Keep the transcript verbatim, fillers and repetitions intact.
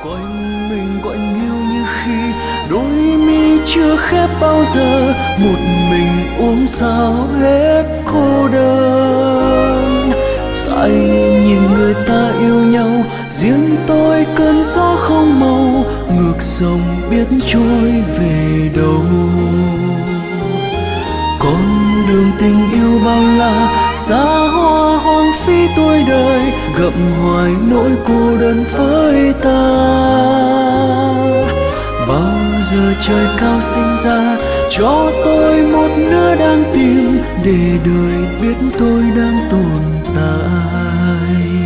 quanh mình quạnh hiu như khi đôi mi chưa khép bao giờ, một mình uống sao hết cô đơn. Dại nhìn người ta yêu nhau, riêng tôi cơn gió không màu, ngược dòng biết trôi về đâu. Con đường tình yêu bao la, xa hoa hoang phí tuổi đời, gặm hoài nỗi cô đơn với ta. Bao giờ trời cao sinh ra cho tôi một đứa đang tìm, để đời biết tôi đang tồn tại.